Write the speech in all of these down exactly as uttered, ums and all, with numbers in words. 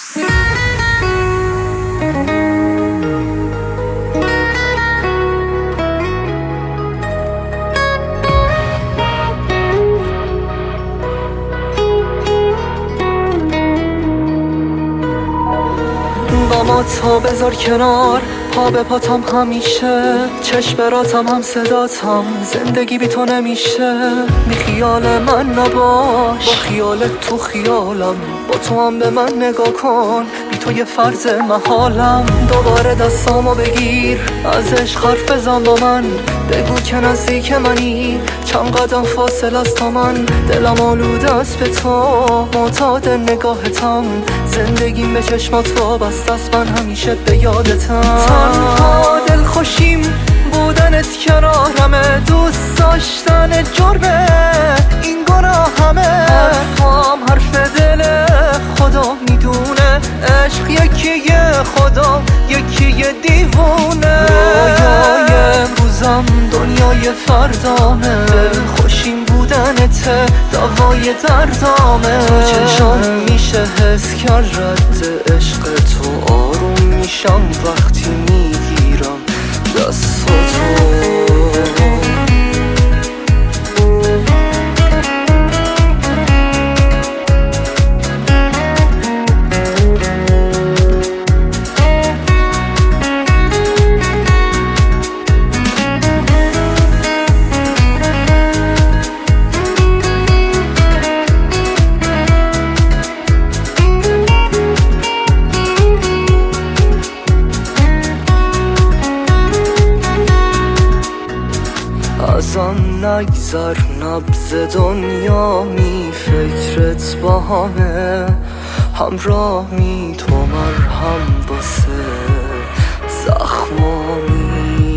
با ما تا بذار کنار، پا به پاتم همیشه، چشم براتم هم صداتم، زندگی بی تو نمیشه. بی خیال من نباش، با خیالت تو خیالم، با تو هم به من نگاه کن، بی تو یه فرض محالم. دوباره دستامو بگیر، ازش حرف بزن با من، بگو که نزدیک منی، چند قدم فاصله است تا من. دلم آلوده است به تو، معتاد نگاهتم، زندگیم به چشمات وابسته است، من همیشه به یادتم. تنها دل خوشیم بودنت کنارمه، دوست داشتن جرمه این گناه همه. حرفام حرف دل خدا میدونه، عشق یکیه خدا یکیه دیوونه. رویای امروزم دنیای فردامه، دل خوشیم بودنته دوای دردامه. تو چشام میشه حس کرد رد عشق تو، آروم میشم وقتی میگیرم دست تو. ازم نگذر نبض دنیا می، فکرت با همه همراه می، تو مرهم باسه زخمامی.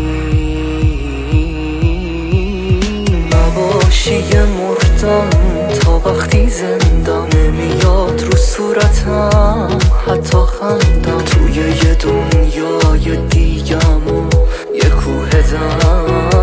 نباشی یه مردم تا وقتی زندم، نمیاد رو صورتم حتی خندم، توی یه دنیای دیگم و یه کوه دردم.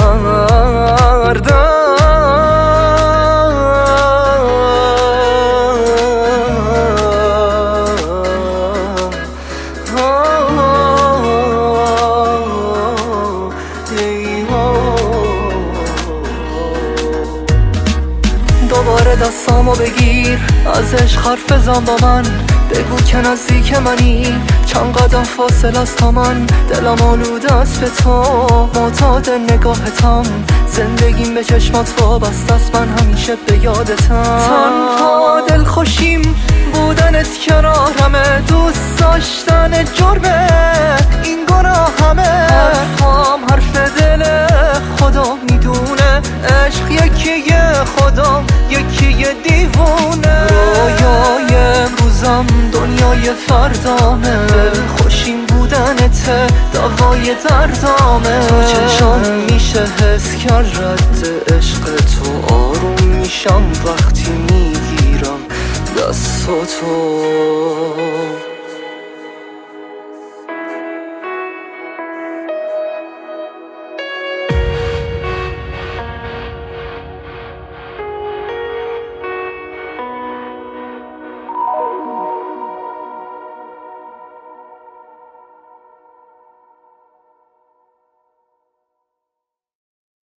دوباره دستامو بگیر، ازش حرف بزن با من، بگو که نزدیک منی، چند قدم فاصله است تا من. دلم آلوده است به تو، معتاد نگاهتم، زندگیم به چشمات وابسته است، من همیشه به یادتم. تنها دل خوشیم بودنت کنارمه، دوست داشتن جرمه این گناه همه. حرفام حرف دل خدا میدونه، عشق یکیه خدا یکیه دیوونه. رویای امروزم دنیای فردامه، دل خوشیم بودنته دوای دردامه. تو چشام میشه حس کرد رد عشق تو، آروم میشم وقتی میگیرم دست تو.